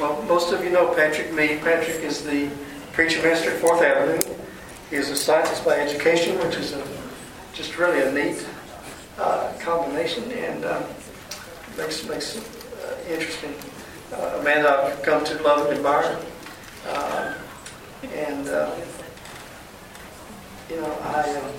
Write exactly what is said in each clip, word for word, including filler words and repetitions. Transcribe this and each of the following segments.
Well, most of you know Patrick Mead. Patrick is the preacher minister at Fourth Avenue. He is a scientist by education, which is a, just really a neat uh, combination, and uh, makes makes it uh, interesting. Uh, a man I've come to love and admire, uh, and uh, you know I um,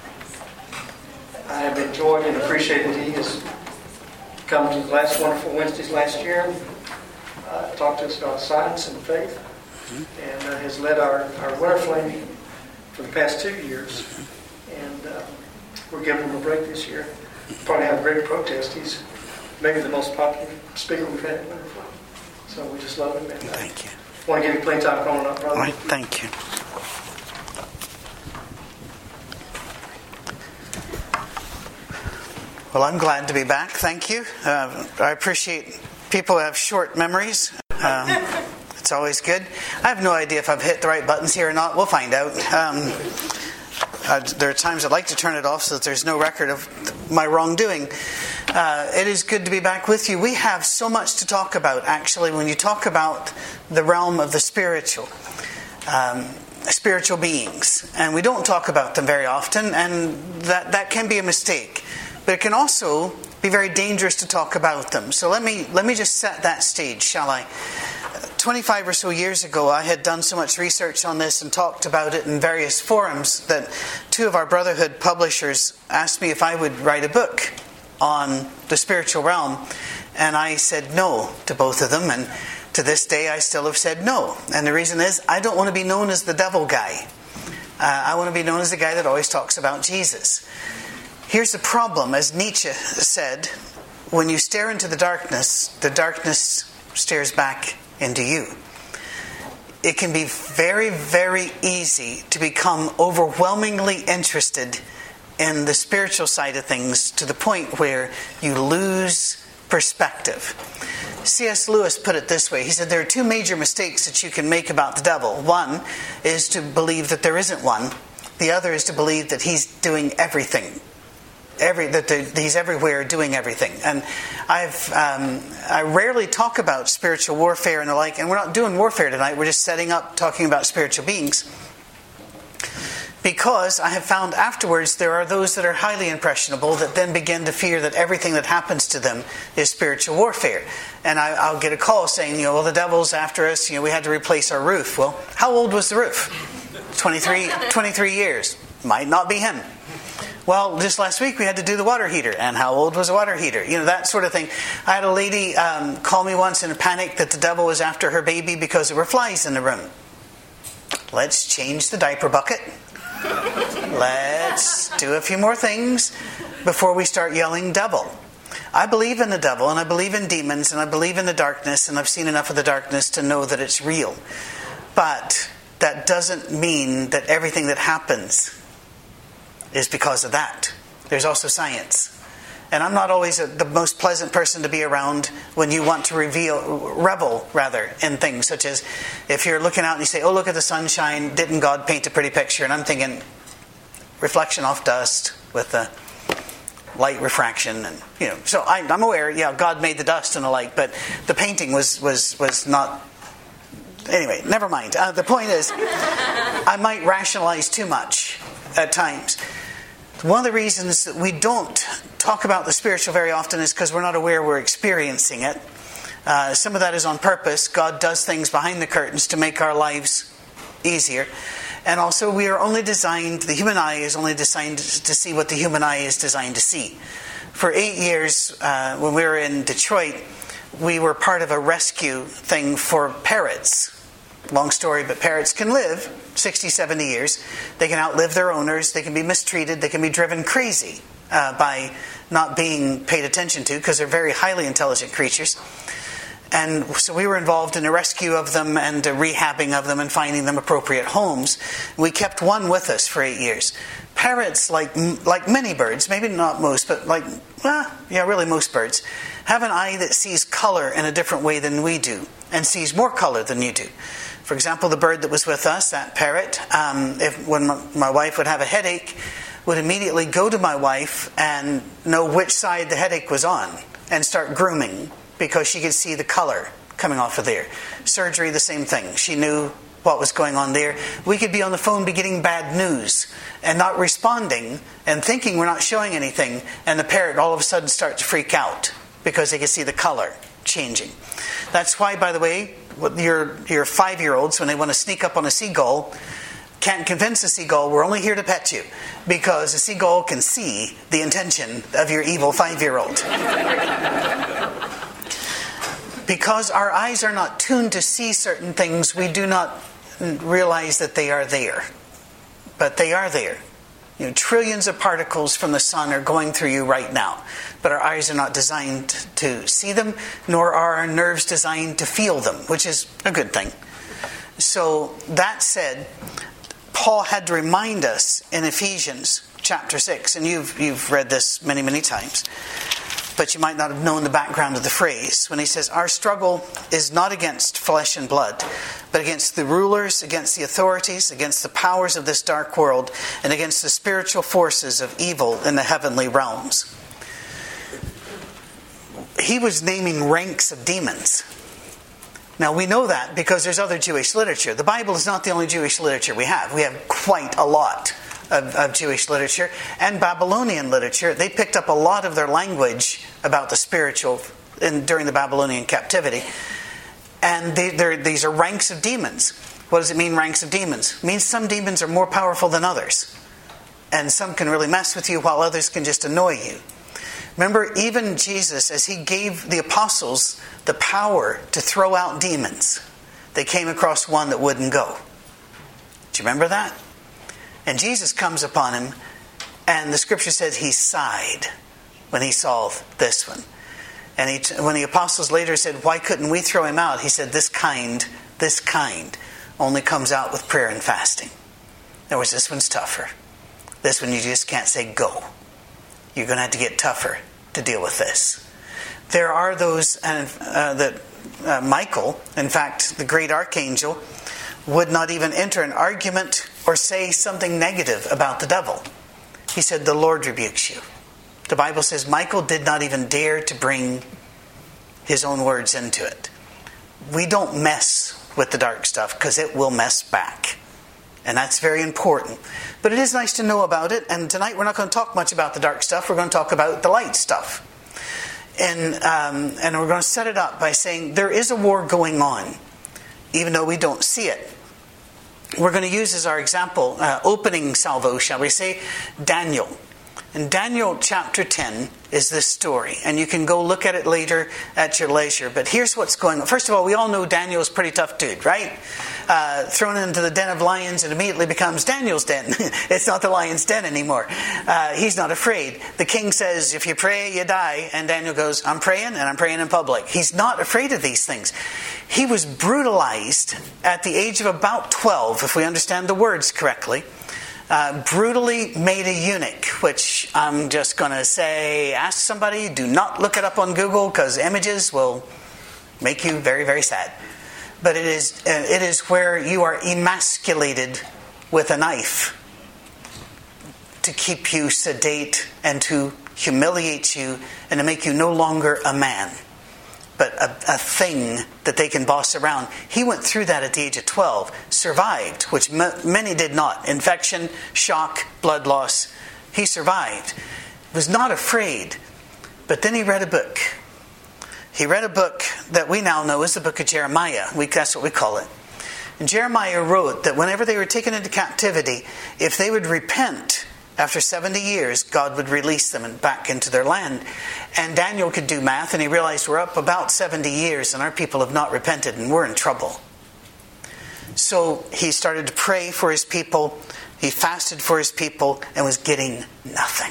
I have enjoyed and appreciated he has come to the last wonderful Wednesdays last year. Uh, talked to us about science and faith, and uh, has led our, our winter flame for the past two years. And uh, we're giving him a break this year. Probably have a great protest. He's maybe the most popular speaker we've had at winter flame. So we just love him. And, uh, thank you. Want to give you plenty of time growing up, brother. All right, thank you. Well, I'm glad to be back. Thank you. Uh, I appreciate people who have short memories. Um, it's always good. I have no idea if I've hit the right buttons here or not. We'll find out. Um, uh, there are times I'd like to turn it off so that there's no record of my wrongdoing. Uh, it is good to be back with you. We have so much to talk about, actually, when you talk about the realm of the spiritual. Um, spiritual beings. And we don't talk about them very often, and that, that can be a mistake. But it can also be very dangerous to talk about them. So let me let me just set that stage, shall I? twenty-five or so years ago, I had done so much research on this and talked about it in various forums that two of our Brotherhood publishers asked me if I would write a book on the spiritual realm. And I said no to both of them. And to this day, I still have said no. And the reason is, I don't want to be known as the devil guy. Uh, I want to be known as the guy that always talks about Jesus. Here's the problem, as Nietzsche said, when you stare into the darkness, the darkness stares back into you. It can be very, very easy to become overwhelmingly interested in the spiritual side of things to the point where you lose perspective. C S Lewis put it this way. He said there are two major mistakes that you can make about the devil. One is to believe that there isn't one. The other is to believe that he's doing everything. Every that he's everywhere doing everything. And I've um, I rarely talk about spiritual warfare and the like, and we're not doing warfare tonight. We're just setting up talking about spiritual beings, because I have found afterwards there are those that are highly impressionable that then begin to fear that everything that happens to them is spiritual warfare. And I, I'll get a call saying, you know, well, the devil's after us. You know, we had to replace our roof. Well, how old was the roof? twenty-three, twenty-three years. Might not be him. Well, just last week we had to do the water heater. And how old was the water heater? You know, that sort of thing. I had a lady um, call me once in a panic that the devil was after her baby because there were flies in the room. Let's change the diaper bucket. Let's do a few more things before we start yelling devil. I believe in the devil, and I believe in demons, and I believe in the darkness, and I've seen enough of the darkness to know that it's real. But that doesn't mean that everything that happens is because of that. There's also science. And I'm not always a, the most pleasant person to be around when you want to reveal, revel, rather, in things such as if you're looking out and you say, oh, look at the sunshine, didn't God paint a pretty picture? And I'm thinking, reflection off dust with the light refraction. And, you know, so I, I'm aware, yeah, God made the dust and the like, but the painting was, was, was not... Anyway, never mind. Uh, the point is, I might rationalize too much at times. One of the reasons that we don't talk about the spiritual very often is because we're not aware we're experiencing it. Uh, some of that is on purpose. God does things behind the curtains to make our lives easier. And also we are only designed, the human eye is only designed to see what the human eye is designed to see. For eight years, uh, when we were in Detroit, we were part of a rescue thing for parrots. Long story, but parrots can live sixty, seventy years. They can outlive their owners. They can be mistreated. They can be driven crazy uh, by not being paid attention to, because they're very highly intelligent creatures. And so we were involved in the rescue of them and the rehabbing of them and finding them appropriate homes. We kept one with us for eight years. Parrots, like like many birds, maybe not most, but like, well, yeah, really most birds, have an eye that sees color in a different way than we do, and sees more color than you do. For example, the bird that was with us, that parrot, um, if when my, my wife would have a headache, would immediately go to my wife and know which side the headache was on and start grooming, because she could see the color coming off of there. Surgery, the same thing. She knew what was going on there. We could be on the phone, be getting bad news and not responding and thinking we're not showing anything, and the parrot all of a sudden starts to freak out because they can see the color changing. That's why, by the way, your your five-year-olds, when they want to sneak up on a seagull, can't convince a seagull, we're only here to pet you, because a seagull can see the intention of your evil five-year-old. Because our eyes are not tuned to see certain things, we do not realize that they are there. But they are there. You know, trillions of particles from the sun are going through you right now. But our eyes are not designed to see them, nor are our nerves designed to feel them, which is a good thing. So, that said, Paul had to remind us in Ephesians chapter six, and you've, you've read this many, many times, but you might not have known the background of the phrase, when he says, our struggle is not against flesh and blood, but against the rulers, against the authorities, against the powers of this dark world, and against the spiritual forces of evil in the heavenly realms. He was naming ranks of demons. Now we know that because there's other Jewish literature. The Bible is not the only Jewish literature we have. We have quite a lot of, of Jewish literature and Babylonian literature. They picked up a lot of their language about the spiritual in, during the Babylonian captivity. And they, these are ranks of demons. What does it mean, ranks of demons? It means some demons are more powerful than others. And some can really mess with you while others can just annoy you. Remember, even Jesus, as he gave the apostles the power to throw out demons, they came across one that wouldn't go. Do you remember that? And Jesus comes upon him, and the scripture says he sighed when he saw this one. And he, when the apostles later said, why couldn't we throw him out? He said, this kind, this kind only comes out with prayer and fasting. In other words, this one's tougher. This one you just can't say go. You're going to have to get tougher to deal with this. There are those uh, uh, that uh, Michael, in fact, the great archangel, would not even enter an argument or say something negative about the devil. He said, the Lord rebukes you. The Bible says Michael did not even dare to bring his own words into it. We don't mess with the dark stuff because it will mess back. And that's very important. But it is nice to know about it. And tonight we're not going to talk much about the dark stuff. We're going to talk about the light stuff. And, um, and we're going to set it up by saying there is a war going on, even though we don't see it. We're going to use as our example, uh, opening salvo, shall we say, Daniel. In Daniel chapter ten is this story. And you can go look at it later at your leisure. But here's what's going on. First of all, we all know Daniel's a pretty tough dude, right? Uh, thrown into the den of lions, it immediately becomes Daniel's den. It's not the lion's den anymore. Uh, he's not afraid. The king says, if you pray, you die. And Daniel goes, I'm praying, and I'm praying in public. He's not afraid of these things. He was brutalized at the age of about twelve, if we understand the words correctly. Uh, brutally made a eunuch, which I'm just going to say, ask somebody, do not look it up on Google, because images will make you very, very sad. But it is uh, it is where you are emasculated with a knife to keep you sedate and to humiliate you and to make you no longer a man, but a, a thing that they can boss around. He went through that at the age of twelve, survived, which m- many did not. Infection, shock, blood loss. He survived. Was not afraid. But then he read a book. He read a book that we now know as the book of Jeremiah. We, that's what we call it. And Jeremiah wrote that whenever they were taken into captivity, if they would repent after seventy years, God would release them and back into their land. And Daniel could do math, and he realized we're up about seventy years, and our people have not repented, and we're in trouble. So he started to pray for his people. He fasted for his people and was getting nothing.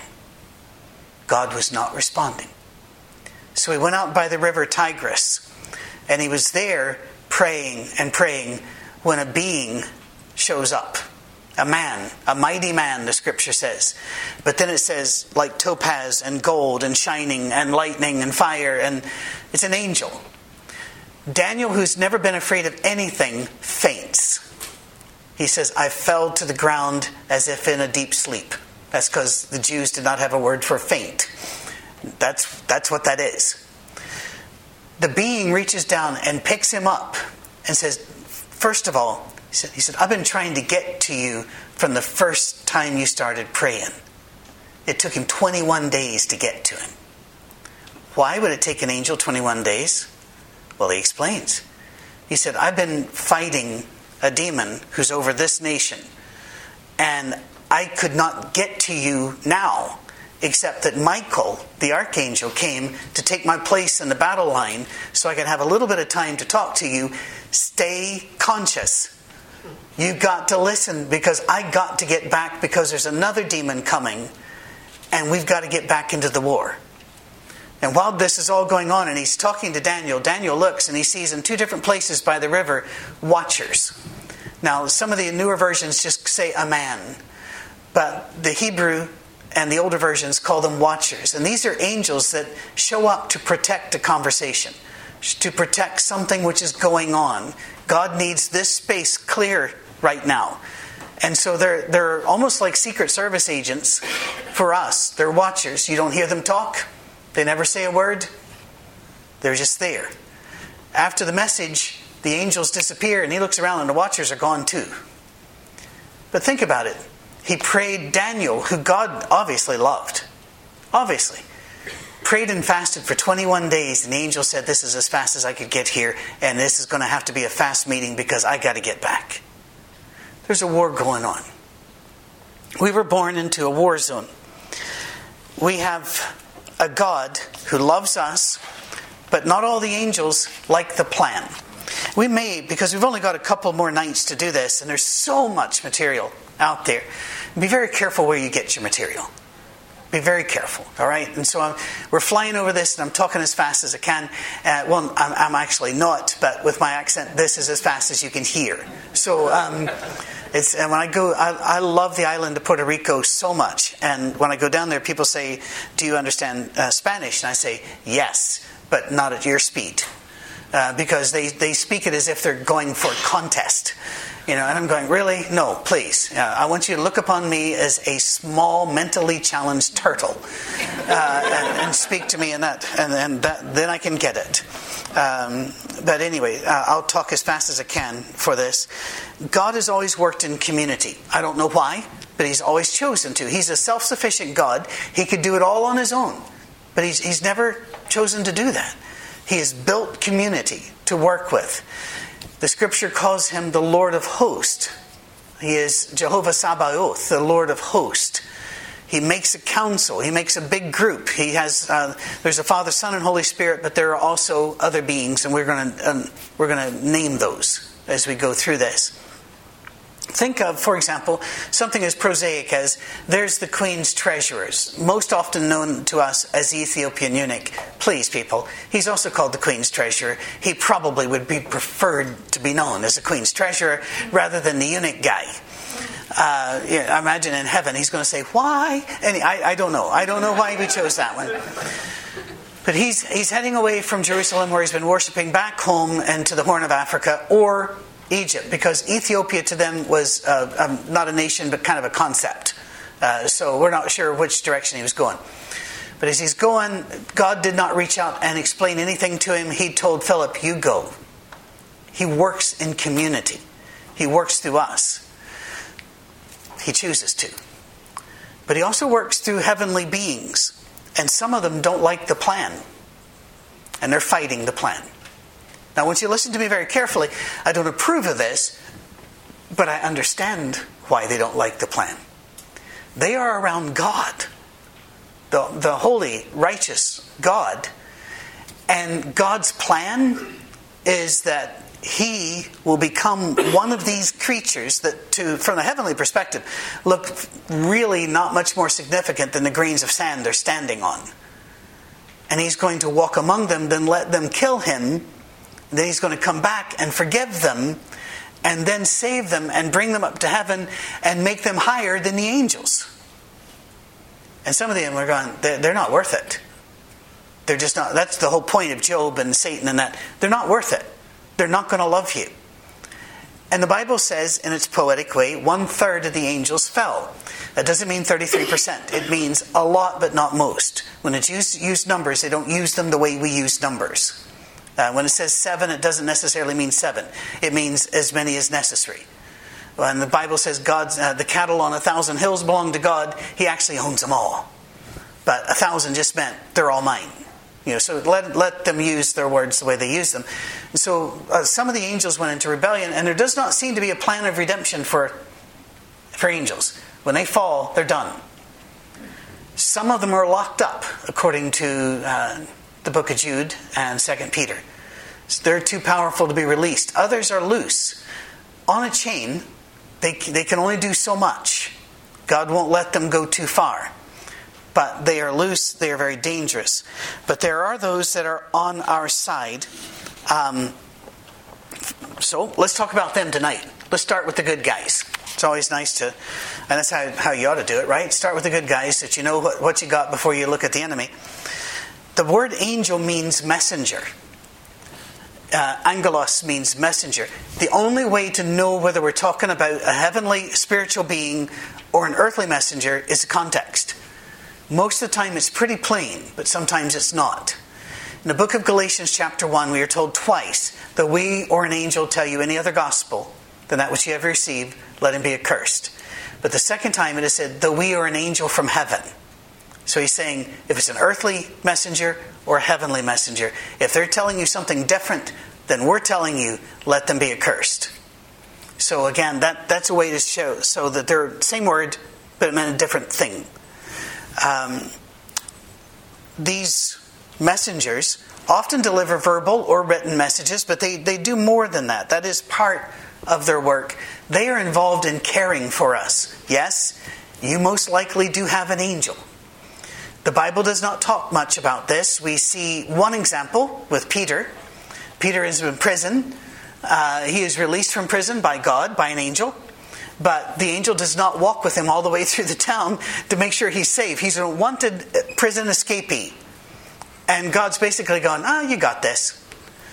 God was not responding. So he went out by the river Tigris, and he was there praying and praying when a being shows up. A man, a mighty man, the scripture says. But then it says, like topaz and gold and shining and lightning and fire, and it's an angel. Daniel, who's never been afraid of anything, faints. He says, I fell to the ground as if in a deep sleep. That's because the Jews did not have a word for faint. That's, that's what that is. the being reaches down and picks him up and says, first of all, he said, he said, I've been trying to get to you from the first time you started praying. It took him twenty-one days to get to him. Why would it take an angel twenty-one days? Well, he explains. He said, I've been fighting a demon who's over this nation, and I could not get to you now, except that Michael, the archangel, came to take my place in the battle line so I could have a little bit of time to talk to you. Stay conscious. You got to listen, because I got to get back, because there's another demon coming, and we've got to get back into the war. And while this is all going on and he's talking to Daniel, Daniel looks and he sees in two different places by the river watchers. Now, some of the newer versions just say a man, but the Hebrew and the older versions call them watchers. And these are angels that show up to protect a conversation, to protect something which is going on. God needs this space clear right now. And so they're, they're almost like Secret Service agents for us. They're watchers. You don't hear them talk. They never say a word. They're just there. After the message, the angels disappear and he looks around and the watchers are gone too. But think about it. He prayed Daniel, who God obviously loved. Obviously. Prayed and fasted for twenty-one days, and the angel said, this is as fast as I could get here, and this is going to have to be a fast meeting because I got to get back. There's a war going on. We were born into a war zone. We have a God who loves us, but not all the angels like the plan. We may, because we've only got a couple more nights to do this, and there's so much material out there. Be very careful where you get your material. Be very careful, all right? And so I'm, we're flying over this, and I'm talking as fast as I can. Uh, well, I'm, I'm actually not, but with my accent, this is as fast as you can hear. So um, it's and when I go, I, I love the island of Puerto Rico so much. And when I go down there, people say, do you understand uh, Spanish? And I say, yes, but not at your speed. Uh, because they, they speak it as if they're going for a contest. You know, and I'm going, really? No, please. Uh, I want you to look upon me as a small, mentally challenged turtle, uh, and, and speak to me in that, and, and that, then I can get it. Um, but anyway, uh, I'll talk as fast as I can for this. God has always worked in community. I don't know why, but He's always chosen to. He's a self-sufficient God. He could do it all on His own, but He's, he's never chosen to do that. He has built community to work with. The scripture calls Him the Lord of hosts. He is Jehovah Sabaoth, the Lord of hosts. He makes a council. He makes a big group. He has uh, there's a Father, Son, and Holy Spirit, but there are also other beings, and we're going to um, we're going to name those as we go through this. Think of, for example, something as prosaic as there's the Queen's treasurers, most often known to us as the Ethiopian eunuch. Please, people, he's also called the Queen's treasurer. He probably would be preferred to be known as the Queen's treasurer rather than the eunuch guy. Uh, yeah, I imagine in heaven he's going to say, why? And I, I don't know. I don't know why we chose that one. But he's he's heading away from Jerusalem, where he's been worshipping, back home and to the Horn of Africa, or Egypt, because Ethiopia to them was uh, um, not a nation but kind of a concept. Uh, so we're not sure which direction he was going. But as he's going, God did not reach out and explain anything to him. He told Philip, you go. He works in community. He works through us. He chooses to. But He also works through heavenly beings. And some of them don't like the plan. And they're fighting the plan. Now, once you listen to me very carefully, I don't approve of this, but I understand why they don't like the plan. They are around God, the, the holy, righteous God. And God's plan is that He will become one of these creatures that, to, from a heavenly perspective, look really not much more significant than the grains of sand they're standing on. And He's going to walk among them, then let them kill Him. Then He's going to come back and forgive them, and then save them and bring them up to heaven and make them higher than the angels. And some of them are going, they're, they're not worth it. They're just not. That's the whole point of Job and Satan and that. They're not worth it. They're not going to love you. And the Bible says, in its poetic way, one third of the angels fell. That doesn't mean thirty-three percent. It means a lot, but not most. When it's used, used numbers, they don't use them the way we use numbers. Uh, when it says seven, it doesn't necessarily mean seven. It means as many as necessary. When the Bible says God's, uh, the cattle on a thousand hills belong to God, he actually owns them all. But a thousand just meant they're all mine. You know, so let, let them use their words the way they use them. And so uh, some of the angels went into rebellion, and there does not seem to be a plan of redemption for, for angels. When they fall, they're done. Some of them are locked up, according to uh, the book of Jude and Second Peter. So they're too powerful to be released. Others are loose. On a chain, they, they can only do so much. God won't let them go too far. But they are loose, they are very dangerous. But there are those that are on our side. Um, so let's talk about them tonight. Let's start with the good guys. It's always nice to, and that's how, how you ought to do it, right? Start with the good guys so that you know what, what you got before you look at the enemy. The word angel means messenger. Uh, angelos means messenger. The only way to know whether we're talking about a heavenly spiritual being or an earthly messenger is the context. Most of the time it's pretty plain, but sometimes it's not. In the book of Galatians chapter one, we are told twice that we or an angel tell you any other gospel than that which you have received, let him be accursed. But the second time it is said, that we or an angel from heaven. So he's saying, if it's an earthly messenger or a heavenly messenger, if they're telling you something different than we're telling you, let them be accursed. So again, that, that's a way to show so that they're the same word, but it meant a different thing. Um, these messengers often deliver verbal or written messages, but they, they do more than that. That is part of their work. They are involved in caring for us. Yes, you most likely do have an angel. The Bible does not talk much about this. We see one example with Peter. Peter is in prison. Uh, he is released from prison by God, by an angel. But the angel does not walk with him all the way through the town to make sure he's safe. He's a wanted prison escapee. And God's basically going, ah, you got this.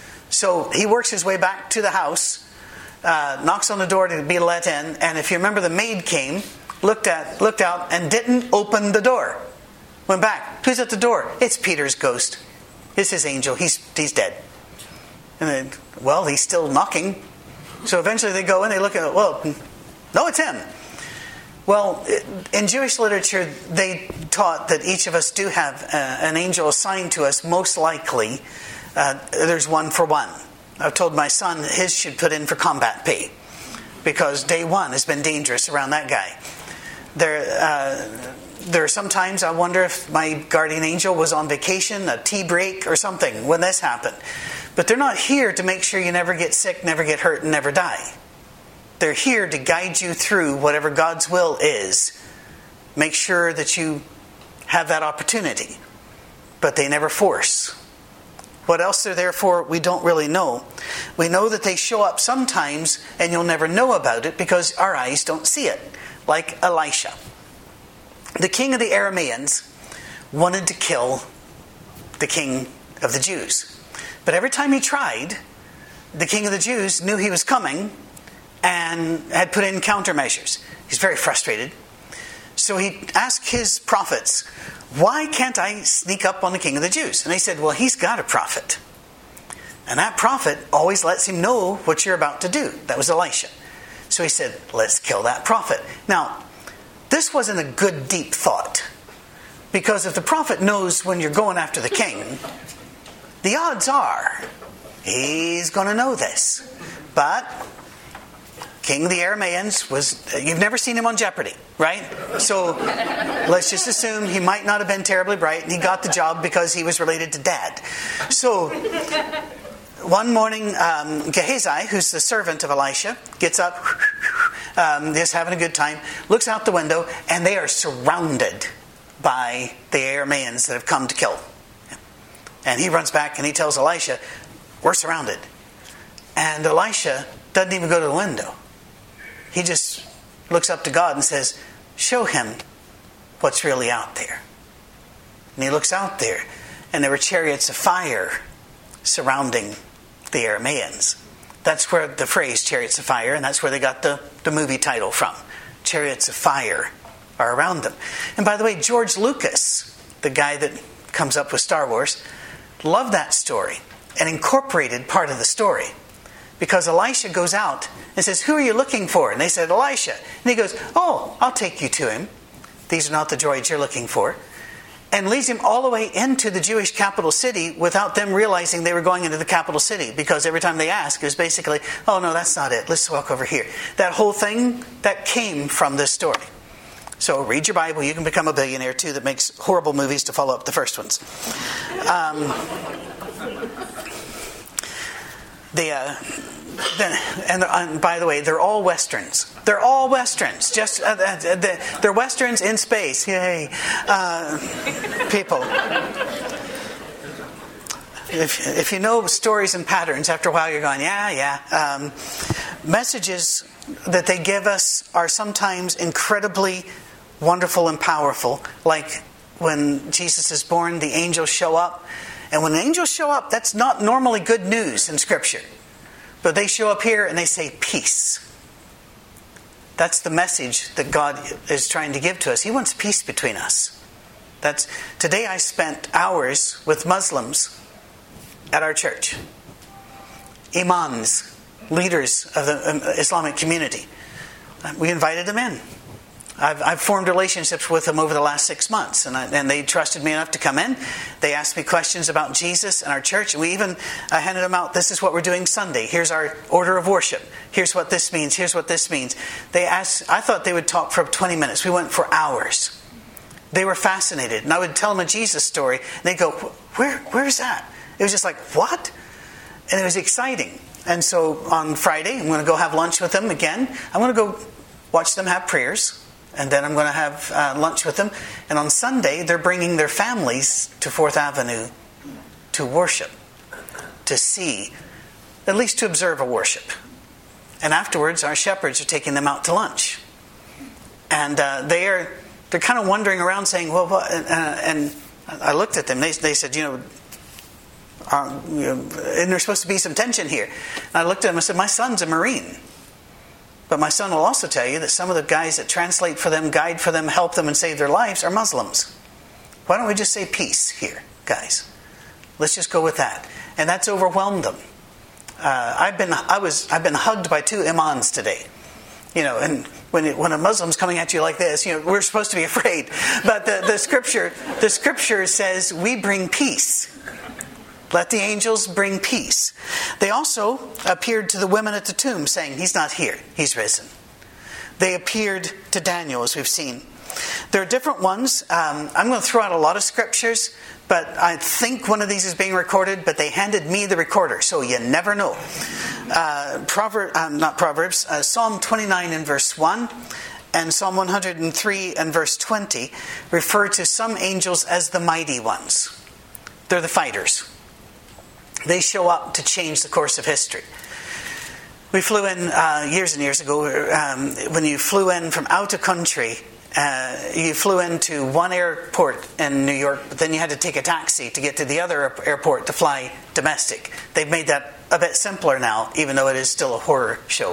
So he works his way back to the house, uh, knocks on the door to be let in. And if you remember, the maid came, looked at, looked out, and didn't open the door. Went back. Who's at the door? It's Peter's ghost. It's his angel. He's he's dead. And then, well, he's still knocking. So eventually they go in, they look at it, well, no, it's him. Well, in Jewish literature, they taught that each of us do have uh, an angel assigned to us. Most likely, uh, there's one for one. I've told my son his should put in for combat pay, because day one has been dangerous around that guy. There, uh, there are sometimes I wonder if my guardian angel was on vacation, a tea break or something when this happened. But they're not here to make sure you never get sick, never get hurt, and never die. They're here to guide you through whatever God's will is. Make sure that you have that opportunity. But they never force. What else they're there for, we don't really know. We know that they show up sometimes and you'll never know about it because our eyes don't see it. Like Elisha. The king of the Arameans wanted to kill the king of the Jews. But every time he tried, the king of the Jews knew he was coming and had put in countermeasures. He's very frustrated. So he asked his prophets, why can't I sneak up on the king of the Jews? And they said, well, he's got a prophet. And that prophet always lets him know what you're about to do. That was Elisha. So he said, let's kill that prophet. Now, this wasn't a good, deep thought. Because if the prophet knows when you're going after the king, the odds are he's going to know this. But King of the Arameans was, you've never seen him on Jeopardy, right? So let's just assume he might not have been terribly bright and he got the job because he was related to Dad. So one morning, um, Gehazi, who's the servant of Elisha, gets up, um, just having a good time, looks out the window, and they are surrounded by the Arameans that have come to kill. And he runs back and he tells Elisha, we're surrounded. And Elisha doesn't even go to the window. He just looks up to God and says, show him what's really out there. And he looks out there, and there were chariots of fire surrounding the Arameans. That's where the phrase chariots of fire, and that's where they got the, the movie title from. Chariots of fire are around them. And by the way, George Lucas, the guy that comes up with Star Wars, loved that story. an incorporated part of the story. Because Elisha goes out and says, who are you looking for? And they said, Elisha. And he goes, oh, I'll take you to him. These are not the droids you're looking for. And leads him all the way into the Jewish capital city without them realizing they were going into the capital city. Because every time they ask, it was basically, oh no, that's not it. Let's walk over here. That whole thing, that came from this story. So read your Bible. You can become a billionaire too that makes horrible movies to follow up the first ones. Um, the... Uh, Then, and, and by the way, they're all Westerns. They're all Westerns. Just uh, uh, they're Westerns in space. Yay, uh, people! If if you know stories and patterns, after a while you're going, yeah, yeah. Um, messages that they give us are sometimes incredibly wonderful and powerful. Like when Jesus is born, the angels show up, and when the angels show up, that's not normally good news in Scripture. But they show up here and they say peace. That's the message that God is trying to give to us. He wants peace between us. That's today I spent hours with Muslims at our church. Imams, leaders of the Islamic community. We invited them in. I've, I've formed relationships with them over the last six months, and, I, and they trusted me enough to come in. They asked me questions about Jesus and our church, and we even uh, handed them out, this is what we're doing Sunday. Here's our order of worship. Here's what this means. Here's what this means. They asked. I thought they would talk for twenty minutes. We went for hours. They were fascinated, and I would tell them a Jesus story, and they'd go, Where, where's that? It was just like, what? And it was exciting. And so on Friday, I'm going to go have lunch with them again. I'm going to go watch them have prayers. And then I'm going to have uh, lunch with them. And on Sunday, they're bringing their families to Fourth Avenue to worship, to see, at least to observe a worship. And afterwards, our shepherds are taking them out to lunch. And uh, they are, they're kind of wandering around saying, well, what? Uh, and I looked at them. They, they said, you know, uh, you know, and there's supposed to be some tension here. And I looked at them and said, my son's a Marine. But my son will also tell you that some of the guys that translate for them, guide for them, help them, and save their lives are Muslims. Why don't we just say peace here, guys? Let's just go with that. And that's overwhelmed them. Uh, I've been I was I've been hugged by two imams today. You know, and when it, when a Muslim's coming at you like this, you know, we're supposed to be afraid. But the, the scripture the scripture says we bring peace. Let the angels bring peace. They also appeared to the women at the tomb saying, he's not here, he's risen. They appeared to Daniel, as we've seen. There are different ones. Um, I'm going to throw out a lot of scriptures, but I think one of these is being recorded, but they handed me the recorder, so you never know. Uh, Proverb, um, not Proverbs, uh, Psalm twenty-nine and verse one and Psalm one hundred three and verse twenty refer to some angels as the mighty ones. They're the fighters. They show up to change the course of history. We flew in uh, years and years ago. Um, when you flew in from out of country, uh, you flew into one airport in New York, but then you had to take a taxi to get to the other airport to fly domestic. They've made that a bit simpler now, even though it is still a horror show.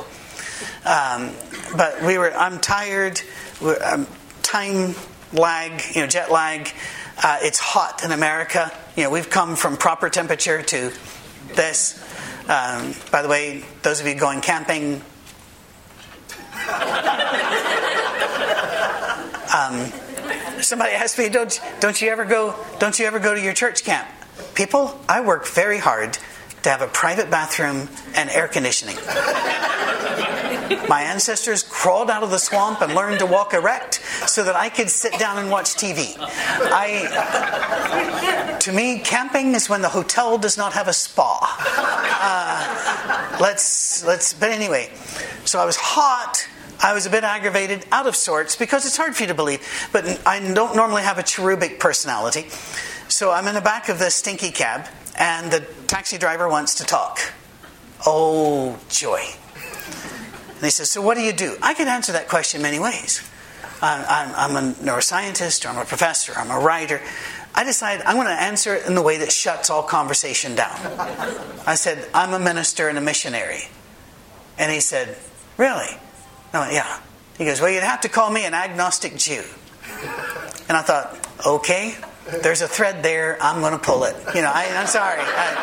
Um, but we were. I'm tired. We're, um, time lag, you know, jet lag. Uh, it's hot in America. You know, we've come from proper temperature to this. Um, by the way, those of you going camping, um, somebody asked me, "Don't don't you ever go? Don't you ever go to your church camp?" People, I work very hard to have a private bathroom and air conditioning. My ancestors crawled out of the swamp and learned to walk erect so that I could sit down and watch T V. I, to me, camping is when the hotel does not have a spa. Uh, let's let's. But anyway, so I was hot. I was a bit aggravated, out of sorts, because it's hard for you to believe. But I don't normally have a cherubic personality, so I'm in the back of this stinky cab, and the taxi driver wants to talk. Oh joy! And he says, so what do you do? I could answer that question many ways. I'm, I'm, I'm a neuroscientist, or I'm a professor, or I'm a writer. I decided I'm going to answer it in the way that shuts all conversation down. I said, I'm a minister and a missionary. And he said, really? I went, yeah. He goes, well, you'd have to call me an agnostic Jew. And I thought, okay, There's a thread there. I'm going to pull it. You know, I, I'm sorry.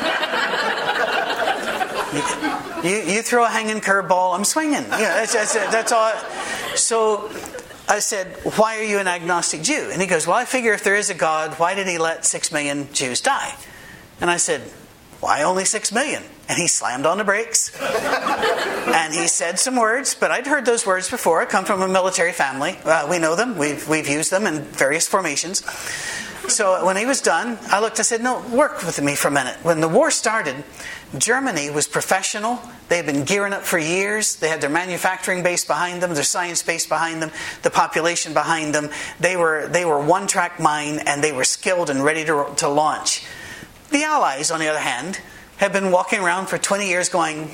I, you, you throw a hanging curveball, I'm swinging. You know, that's, that's, that's all. So I said, why are you an agnostic Jew? And he goes, well, I figure if there is a God, why did he let six million Jews die? And I said, why only six million? And he slammed on the brakes. And he said some words, but I'd heard those words before. I come from a military family. Uh, we know them. We've, we've used them in various formations. So when he was done, I looked, I said, no, work with me for a minute. When the war started, Germany was professional. They had been gearing up for years. They had their manufacturing base behind them, their science base behind them, the population behind them. They were they were one-track mind, and they were skilled and ready to, to launch. The Allies, on the other hand, have been walking around for twenty years going,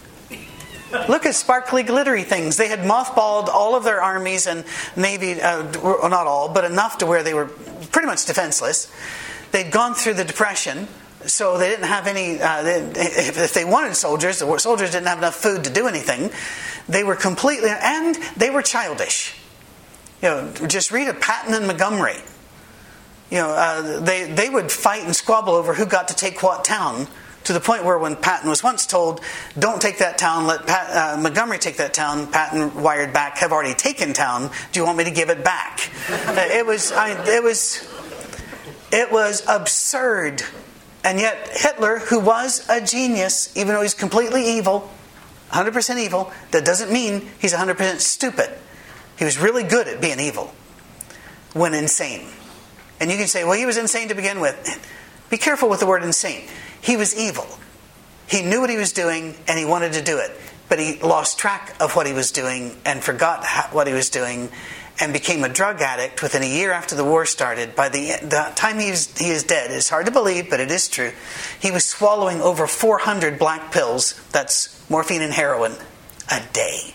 look at sparkly, glittery things. They had mothballed all of their armies and navy, uh, well, not all, but enough to where they were pretty much defenseless. They'd gone through the Depression, so they didn't have any, uh, they, if they wanted soldiers, the soldiers didn't have enough food to do anything. They were completely, and they were childish. You know, just read of Patton and Montgomery. You know, uh, they, they would fight and squabble over who got to take what town, to the point where when Patton was once told, don't take that town, let Pat, uh, Montgomery take that town, Patton wired back, have already taken town, do you want me to give it back? uh, it was, I, it was, it was absurd. And yet Hitler, who was a genius, even though he's completely evil, one hundred percent evil, that doesn't mean he's one hundred percent stupid. He was really good at being evil, when insane. And you can say, well, he was insane to begin with. Be careful with the word insane. He was evil. He knew what he was doing, and he wanted to do it. But he lost track of what he was doing and forgot what he was doing and became a drug addict within a year after the war started. By the, the time he is, he is dead, it's hard to believe, but it is true, he was swallowing over four hundred black pills, that's morphine and heroin, a day.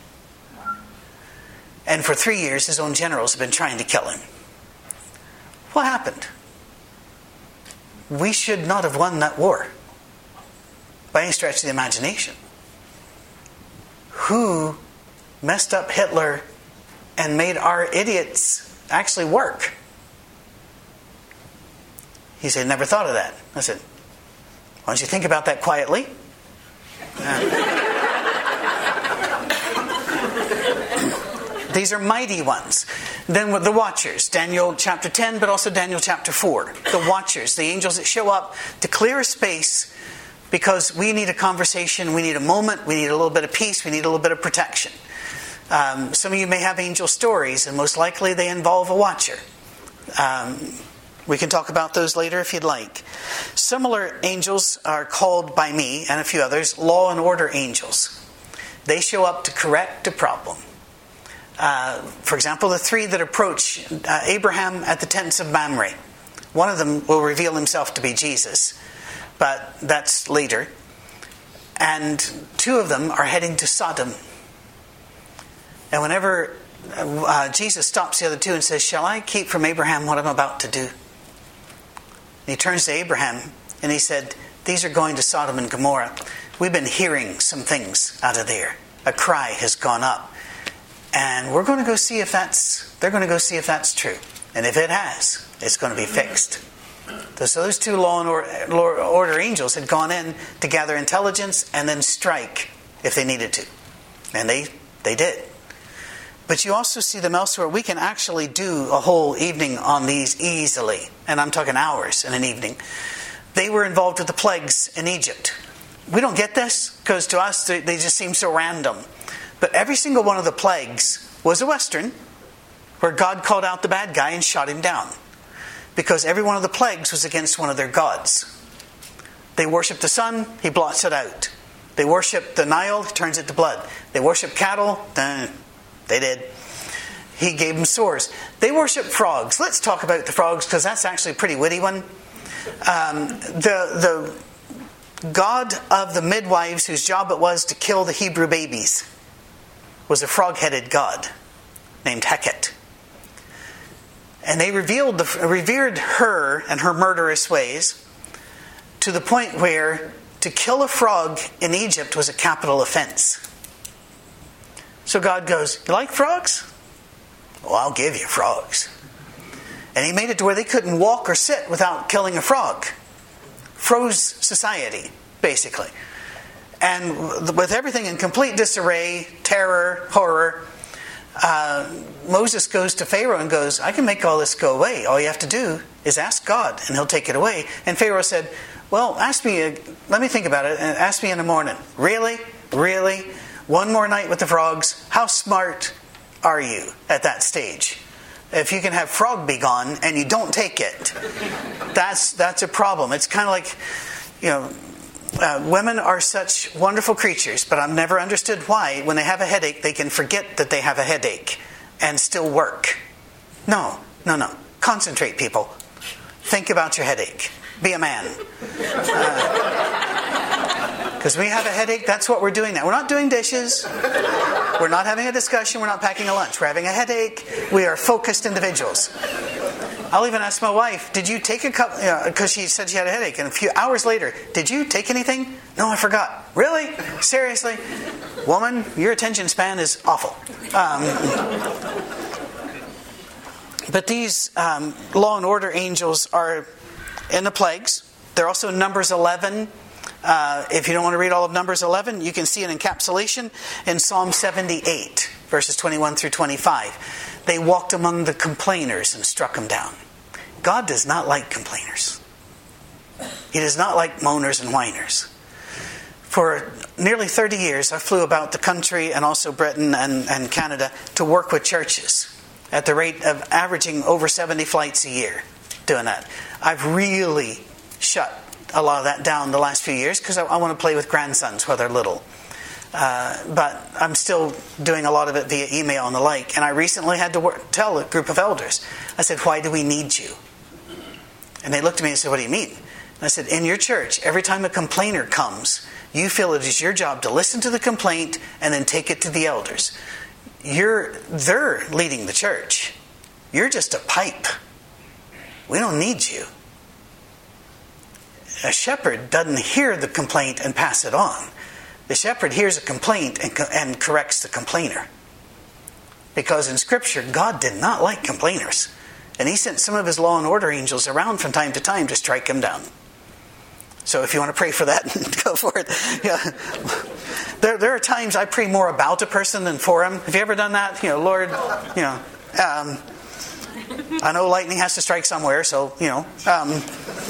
And for three years, his own generals have been trying to kill him. What happened? We should not have won that war by any stretch of the imagination. Who messed up Hitler and made our idiots actually work? He said, never thought of that. I said, why don't you think about that quietly? Uh, These are mighty ones. Then with the Watchers, Daniel chapter ten, but also Daniel chapter four. The Watchers, the angels that show up to clear a space because we need a conversation, we need a moment, we need a little bit of peace, we need a little bit of protection. Um, some of you may have angel stories, and most likely they involve a watcher. Um, we can talk about those later if you'd like. Similar angels are called by me and a few others law and order angels. They show up to correct a problem. Uh, for example, the three that approach uh, Abraham at the tents of Mamre. One of them will reveal himself to be Jesus, but that's later. And two of them are heading to Sodom. And whenever uh, Jesus stops the other two and says, shall I keep from Abraham what I'm about to do? And he turns to Abraham and he said, these are going to Sodom and Gomorrah. We've been hearing some things out of there. A cry has gone up. And we're going to go see if that's, they're going to go see if that's true. And if it has, it's going to be fixed. So those two law and order angels had gone in to gather intelligence and then strike if they needed to. And they, they did. But you also see them elsewhere. We can actually do a whole evening on these easily. And I'm talking hours in an evening. They were involved with the plagues in Egypt. We don't get this because to us they just seem so random. But every single one of the plagues was a Western where God called out the bad guy and shot him down. Because every one of the plagues was against one of their gods. They worship the sun, he blots it out. They worship the Nile, he turns it to blood. They worship cattle, uh, they did. He gave them sores. They worship frogs. Let's talk about the frogs because that's actually a pretty witty one. Um, the, the god of the midwives whose job it was to kill the Hebrew babies was a frog-headed god named Heket. And they revealed the, revered her and her murderous ways to the point where to kill a frog in Egypt was a capital offense. So God goes, you like frogs? Well, I'll give you frogs. And he made it to where they couldn't walk or sit without killing a frog. Froze society, basically. And with everything in complete disarray, terror, horror, uh, Moses goes to Pharaoh and goes, I can make all this go away. All you have to do is ask God, and he'll take it away. And Pharaoh said, well, ask me, uh, let me think about it, and ask me in the morning. Really? Really? One more night with the frogs? How smart are you at that stage? If you can have frog be gone and you don't take it, that's that's a problem. It's kind of like, you know, uh, women are such wonderful creatures, but I've never understood why when they have a headache, they can forget that they have a headache and still work. No, no, no. Concentrate, people. Think about your headache. Be a man. Because uh, we have a headache, that's what we're doing now. We're not doing dishes. We're not having a discussion. We're not packing a lunch. We're having a headache. We are focused individuals. I'll even ask my wife, did you take a cup? Because you know, she said she had a headache. And a few hours later, did you take anything? No, I forgot. Really? Seriously? Woman, your attention span is awful. Um, but these um, law and order angels are in the plagues. They're also in Numbers eleven. Uh, if you don't want to read all of Numbers eleven, you can see an encapsulation in Psalm seventy-eight, verses twenty-one through twenty-five. They walked among the complainers and struck them down. God does not like complainers. He does not like moaners and whiners. For nearly thirty years, I flew about the country and also Britain and, and Canada to work with churches at the rate of averaging over seventy flights a year doing that. I've really shut a lot of that down the last few years because I, I want to play with grandsons while they're little. Uh, but I'm still doing a lot of it via email and the like. And I recently had to work, tell a group of elders, I said, why do we need you? And they looked at me and said, what do you mean? And I said, in your church, every time a complainer comes, you feel it is your job to listen to the complaint and then take it to the elders. You're, they're leading the church. You're just a pipe. We don't need you. A shepherd doesn't hear the complaint and pass it on. The shepherd hears a complaint and, and corrects the complainer. Because in Scripture, God did not like complainers. And he sent some of his law and order angels around from time to time to strike them down. So if you want to pray for that, go for it. Yeah. There, there are times I pray more about a person than for him. Have you ever done that? You know, Lord, you know, um, I know lightning has to strike somewhere, so, you know, um,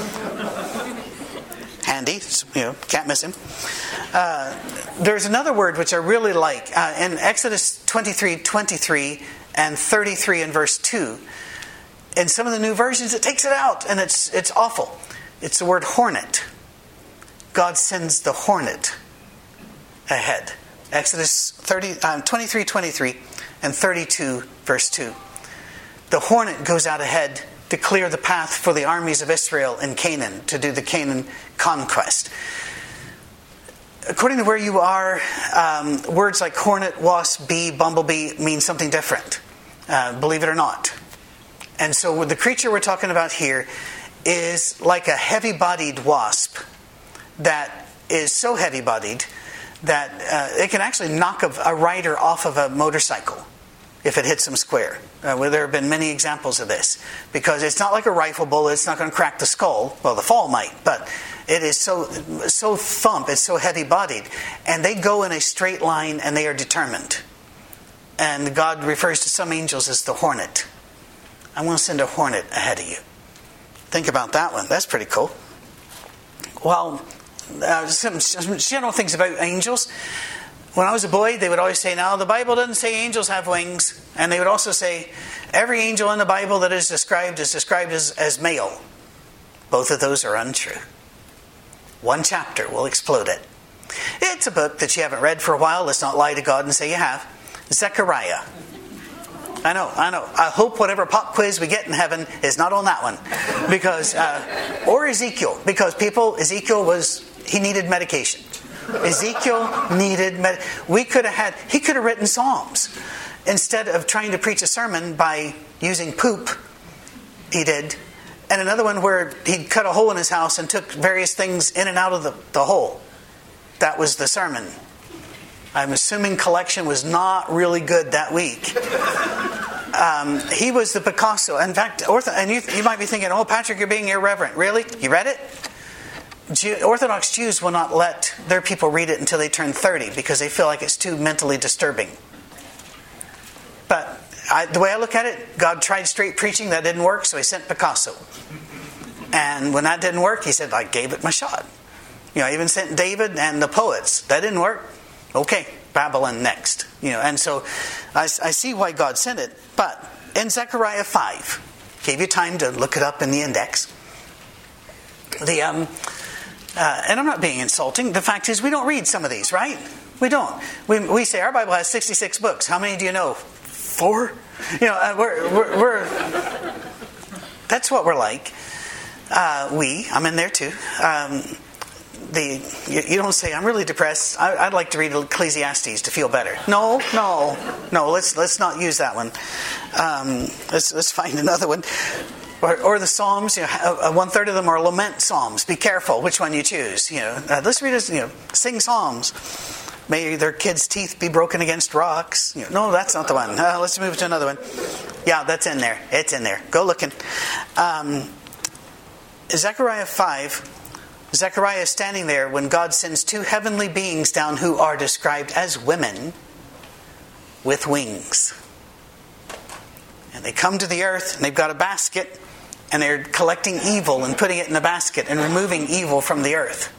handy, you know, can't miss him. Uh, there's another word which I really like. Uh, in Exodus twenty-three twenty-three and thirty-three in verse two, in some of the new versions it takes it out, and it's it's awful. It's the word hornet. God sends the hornet ahead. Exodus thirty, um, twenty-three twenty-three and thirty-two verse two. The hornet goes out ahead to clear the path for the armies of Israel in Canaan, to do the Canaan conquest. According to where you are, um, words like hornet, wasp, bee, bumblebee mean something different, uh, believe it or not. And so the creature we're talking about here is like a heavy-bodied wasp that is so heavy-bodied that uh, it can actually knock a, a rider off of a motorcycle if it hits them square. Uh, well, there have been many examples of this. Because it's not like a rifle bullet, it's not going to crack the skull. Well, the fall might, but it is so so thump, it's so heavy-bodied. And they go in a straight line and they are determined. And God refers to some angels as the hornet. I'm going to send a hornet ahead of you. Think about that one. That's pretty cool. Well, uh, some, some general things about angels. When I was a boy, they would always say, now, the Bible doesn't say angels have wings. And they would also say, every angel in the Bible that is described is described as, as male. Both of those are untrue. One chapter will explode it. It's a book that you haven't read for a while. Let's not lie to God and say you have. Zechariah. I know, I know. I hope whatever pop quiz we get in heaven is not on that one. Because, uh, or Ezekiel. Because people, Ezekiel was, he needed medication. Ezekiel needed med- we could have had he could have written Psalms instead of trying to preach a sermon by using poop. He did. And another one where he cut a hole in his house and took various things in and out of the, the hole. That was the sermon. I'm assuming collection was not really good that week. Um, he was the Picasso. In fact, ortho, and you, you might be thinking, oh, Patrick, you're being irreverent. Really? You read it? Jew, Orthodox Jews will not let their people read it until they turn thirty because they feel like it's too mentally disturbing. But I, the way I look at it, God tried straight preaching. That didn't work, so he sent Picasso. And when that didn't work, he said, I gave it my shot. You know, I even sent David and the poets. That didn't work. Okay, Babylon next. You know, and so I, I see why God sent it. But in Zechariah five, gave you time to look it up in the index. The um, uh, and I'm not being insulting. The fact is, we don't read some of these, right? We don't. We we say our Bible has sixty-six books. How many do you know? Four. You know, uh, we're, we're we're that's what we're like. Uh, we, I'm in there too. Um, The, you, you don't say, I'm really depressed. I, I'd like to read Ecclesiastes to feel better. No, no, no. Let's let's not use that one. Um, let's let's find another one. Or, or the Psalms. You know, uh, one third of them are lament psalms. Be careful which one you choose. You know, uh, let's read. You know, sing psalms. May their kids' teeth be broken against rocks. You know, no, that's not the one. Uh, let's move to another one. Yeah, that's in there. It's in there. Go looking. Um, Zechariah five. Zechariah is standing there when God sends two heavenly beings down who are described as women with wings. And they come to the earth and they've got a basket and they're collecting evil and putting it in a basket and removing evil from the earth.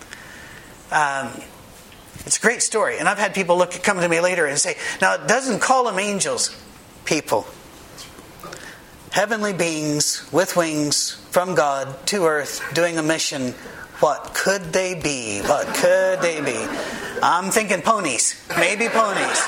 Um, it's a great story. And I've had people look come to me later and say, now it doesn't call them angels, people. Heavenly beings with wings from God to earth doing a mission. What could they be? What could they be? I'm thinking ponies. Maybe ponies.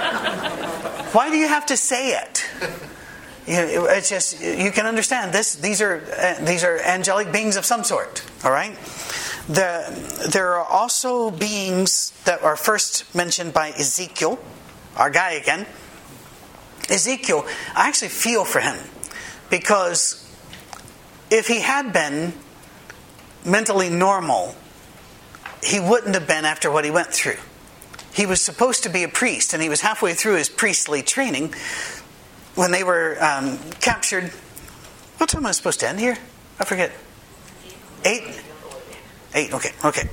Why do you have to say it? You know, it's just, you can understand this. These are uh, these are angelic beings of some sort. All right. The, there are also beings that are first mentioned by Ezekiel, our guy again. Ezekiel, I actually feel for him because if he had been mentally normal, he wouldn't have been after what he went through. He was supposed to be a priest, and he was halfway through his priestly training when they were um, captured. What time am I supposed to end here? I forget. Eight? Eight, okay, okay.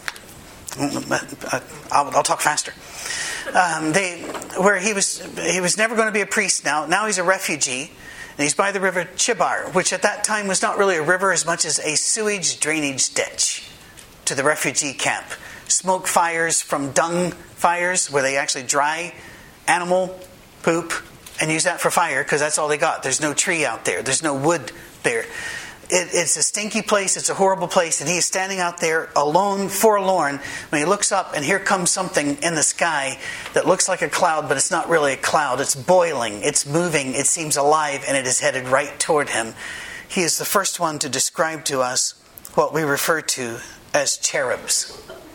I'll, I'll talk faster. Um, they, where he was, he was never going to be a priest now. Now he's a refugee. And he's by the river Chebar, which at that time was not really a river as much as a sewage drainage ditch to the refugee camp. Smoke fires from dung fires where they actually dry animal poop and use that for fire because that's all they got. There's no tree out there. There's no wood there. It, it's a stinky place. It's a horrible place. And he is standing out there alone, forlorn, when he looks up and here comes something in the sky that looks like a cloud, but it's not really a cloud. It's boiling. It's moving. It seems alive, and it is headed right toward him. He is the first one to describe to us what we refer to as cherubs.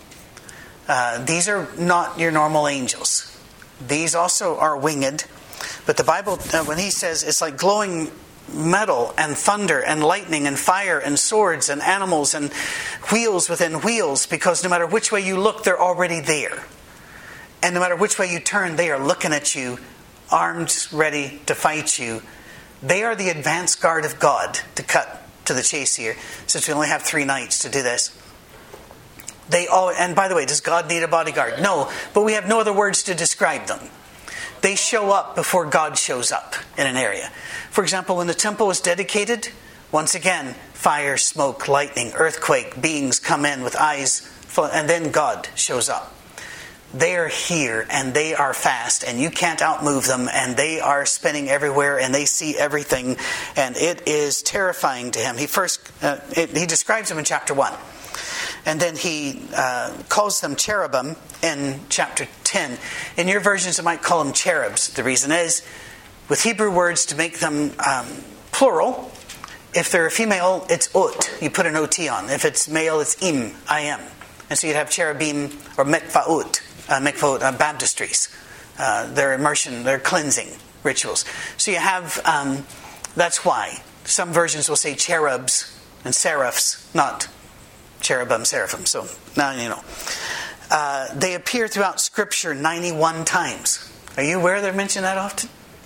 Uh, these are not your normal angels. These also are winged. But the Bible, uh, when he says it's like glowing metal and thunder and lightning and fire and swords and animals and wheels within wheels, because no matter which way you look, they're already there. And no matter which way you turn, they are looking at you, armed, ready to fight you. They are the advance guard of God, to cut to the chase here, since we only have three nights to do this. They all, and by the way, does God need a bodyguard? No, but we have no other words to describe them. They show up before God shows up in an area. For example, when the temple was dedicated, once again, fire, smoke, lightning, earthquake, beings come in with eyes, and then God shows up. They are here, and they are fast, and you can't outmove them, and they are spinning everywhere, and they see everything, and it is terrifying to him. He first, uh, it, he describes them in chapter one. And then he uh, calls them cherubim in chapter ten. In your versions, it might call them cherubs. The reason is, with Hebrew words to make them um, plural, if they're a female, it's ot. You put an O T on. If it's male, it's im, I am. And so you'd have cherubim or mikvaot, uh, mikvaot uh, baptistries. Uh, their immersion, their cleansing rituals. So you have, um, that's why. Some versions will say cherubs and seraphs, not cherubim, seraphim. So now you know. Uh, they appear throughout Scripture ninety-one times. Are you aware they're mentioned that often?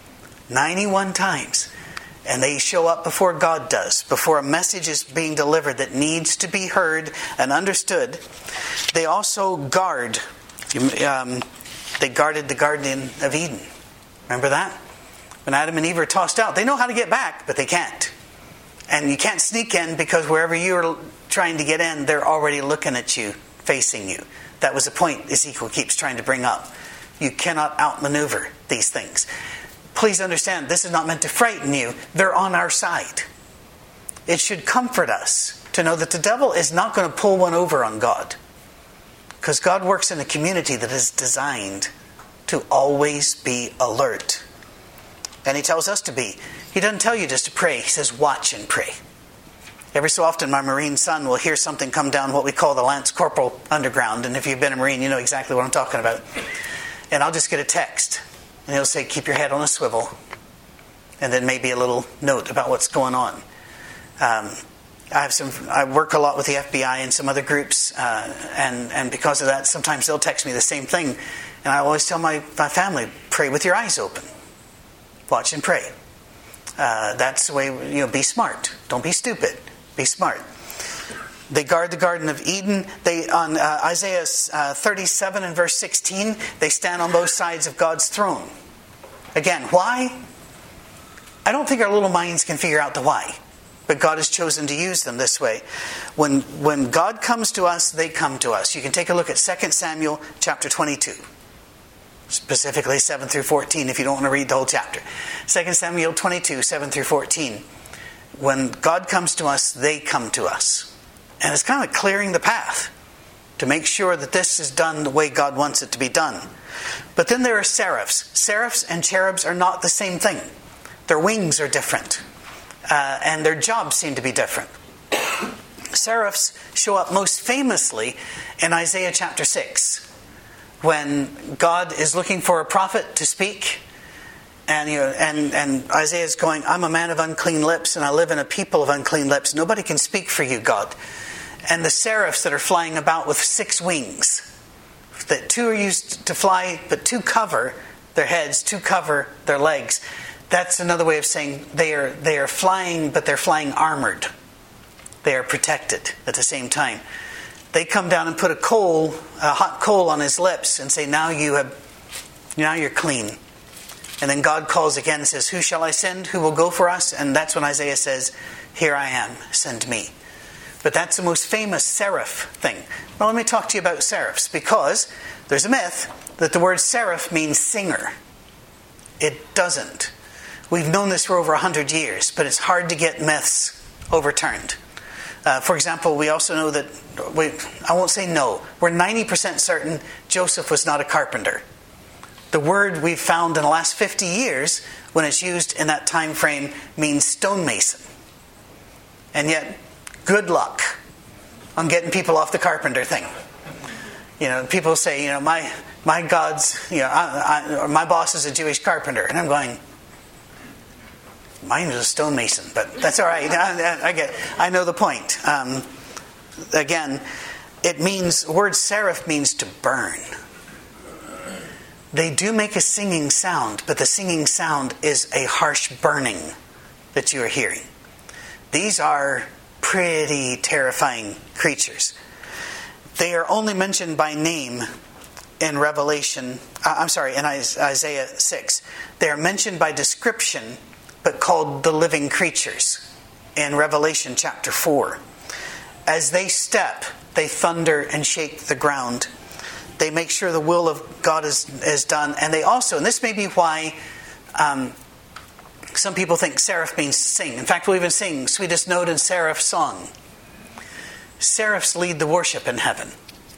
ninety-one times. And they show up before God does, before a message is being delivered that needs to be heard and understood. They also guard. Um, they guarded the Garden of Eden. Remember that? When Adam and Eve are tossed out, they know how to get back, but they can't. And you can't sneak in because wherever you're trying to get in, they're already looking at you, facing you. That was the point Ezekiel keeps trying to bring up. You cannot outmaneuver these things. Please understand, this is not meant to frighten you. They're on our side. It should comfort us to know that the devil is not going to pull one over on God. Because God works in a community that is designed to always be alert. And He tells us to be. He doesn't tell you just to pray. He says watch and pray. Every so often my Marine son will hear something come down what we call the Lance Corporal Underground. And if you've been a Marine, you know exactly what I'm talking about. And I'll just get a text. And he'll say, keep your head on a swivel. And then maybe a little note about what's going on. Um, I have some. I work a lot with the F B I and some other groups. Uh, and, and because of that, sometimes they'll text me the same thing. And I always tell my, my family, pray with your eyes open. Watch and pray. Uh, that's the way, you know, be smart. Don't be stupid. Be smart. They guard the Garden of Eden. They on uh, Isaiah uh, thirty-seven and verse sixteen, they stand on both sides of God's throne. Again, why? I don't think our little minds can figure out the why. But God has chosen to use them this way. When when God comes to us, they come to us. You can take a look at Second Samuel chapter twenty-two. Specifically seven through fourteen if you don't want to read the whole chapter. Second Samuel twenty-two, seven through fourteen. When God comes to us, they come to us. And it's kind of clearing the path to make sure that this is done the way God wants it to be done. But then there are seraphs. Seraphs and cherubs are not the same thing. Their wings are different. Uh, and their jobs seem to be different. Seraphs show up most famously in Isaiah chapter six. When God is looking for a prophet to speak. And, you know, and, and Isaiah is going, I'm a man of unclean lips and I live in a people of unclean lips. Nobody can speak for you, God. And the seraphs that are flying about with six wings. That two are used to fly, but two cover their heads, two cover their legs. That's another way of saying they are they are flying, but they're flying armored. They are protected at the same time. They come down and put a coal, a hot coal on his lips and say, now you have, now you're clean. And then God calls again and says, who shall I send? Who will go for us? And that's when Isaiah says, here I am, send me. But that's the most famous seraph thing. Now let me talk to you about seraphs, because there's a myth that the word seraph means singer. It doesn't. We've known this for over a hundred years, but it's hard to get myths overturned. Uh, for example, we also know that, we, I won't say no, we're ninety percent certain Joseph was not a carpenter. The word we've found in the last fifty years, when it's used in that time frame, means stonemason. And yet, good luck on getting people off the carpenter thing. You know, people say, you know, my my God's, you know, I, I, or my boss is a Jewish carpenter. And I'm going, mine is a stonemason, but that's all right. I, I get, I know the point. Um, again, it means, the word seraph means to burn. They do make a singing sound, but the singing sound is a harsh burning that you are hearing. These are pretty terrifying creatures. They are only mentioned by name in Revelation, uh, I'm sorry, in Isaiah six. They are mentioned by description, but called the living creatures in Revelation chapter four. As they step, they thunder and shake the ground. They make sure the will of God is, is done. And they also, and this may be why um, some people think seraph means sing. In fact, we'll even sing Sweetest Note in Seraph Song. Seraphs lead the worship in heaven.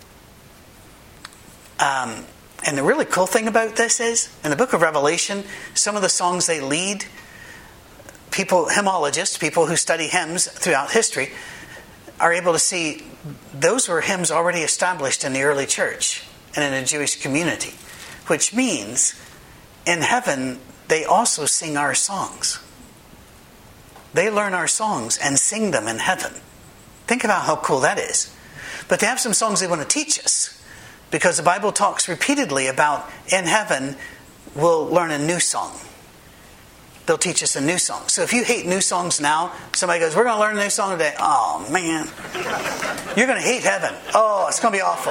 Um, and the really cool thing about this is, in the book of Revelation, some of the songs they lead, people, hymnologists, people who study hymns throughout history, are able to see those were hymns already established in the early church and in a Jewish community. Which means, in heaven, they also sing our songs. They learn our songs and sing them in heaven. Think about how cool that is. But they have some songs they want to teach us. Because the Bible talks repeatedly about, in heaven, we'll learn a new song. they'll teach us a new song. So if you hate new songs now, somebody goes, we're going to learn a new song today. Oh, man. You're going to hate heaven. Oh, it's going to be awful.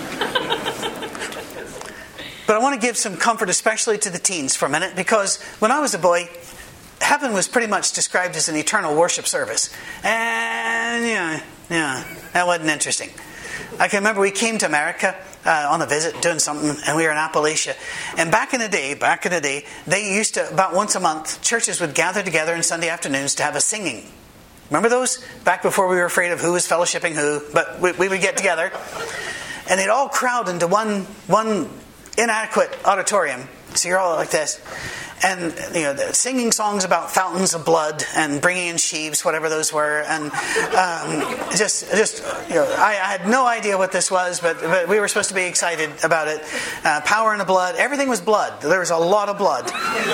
But I want to give some comfort, especially to the teens for a minute, because when I was a boy, heaven was pretty much described as an eternal worship service. And, yeah, yeah, that wasn't interesting. I can remember we came to America uh, on a visit, doing something, and we were in Appalachia. And back in the day, back in the day, they used to, about once a month, churches would gather together on Sunday afternoons to have a singing. Remember those? Back before we were afraid of who was fellowshipping who, but we, we would get together. And they'd all crowd into one one inadequate auditorium. So you're all like this. And, you know, singing songs about fountains of blood and bringing in sheaves, whatever those were. And um, just, just you know, I, I had no idea what this was, but, but we were supposed to be excited about it. Uh, power in the blood. Everything was blood. There was a lot of blood.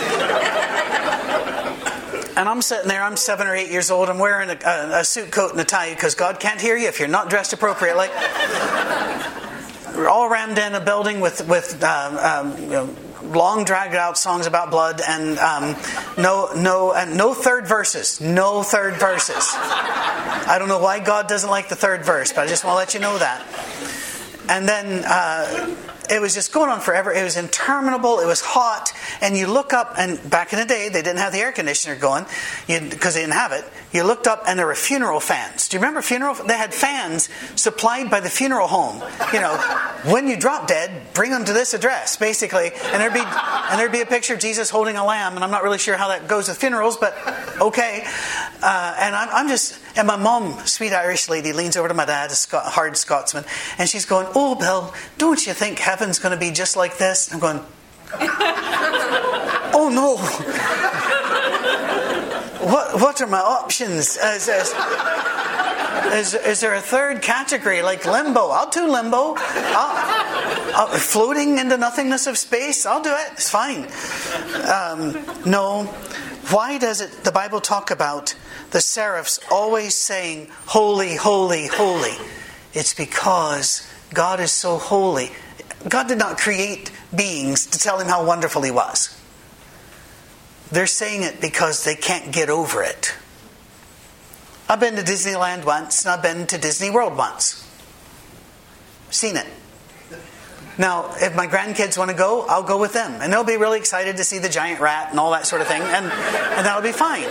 And I'm sitting there, I'm seven or eight years old, I'm wearing a, a, a suit coat and a tie, because God can't hear you if you're not dressed appropriately. We're all rammed in a building with, with um, um, you know, long dragged out songs about blood, and um, no no and no third verses. No third verses. I don't know why God doesn't like the third verse, but I just want to let you know that. And then uh, it was just going on forever. It was interminable. It was hot. And you look up, and back in the day, they didn't have the air conditioner going because they didn't have it. You looked up, and there were funeral fans. Do you remember funeral? They had fans supplied by the funeral home. You know, when you drop dead, bring them to this address, basically. And there'd be and there'd be a picture of Jesus holding a lamb. And I'm not really sure how that goes with funerals, but okay. Uh, and I'm, I'm just, and my mom, sweet Irish lady, leans over to my dad, a Scot, hard Scotsman, and she's going, "Oh, Bill, don't you think heaven's going to be just like this?" I'm going, "Oh no! What what are my options? Is, is, is, is there a third category like limbo? I'll do limbo. I'll, I'll, floating into nothingness of space. I'll do it. It's fine." Um, no. Why does it? The Bible talk about the seraphs always saying, "Holy, holy, holy"? It's because God is so holy. God did not create beings to tell him how wonderful he was. They're saying it because they can't get over it. I've been to Disneyland once, and I've been to Disney World once. Seen it. Now, if my grandkids want to go, I'll go with them. And they'll be really excited to see the giant rat and all that sort of thing. And, and that'll be fine.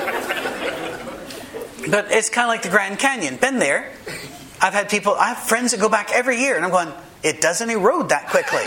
But it's kind of like the Grand Canyon. Been there. I've had people, I have friends that go back every year. And I'm going, it doesn't erode that quickly.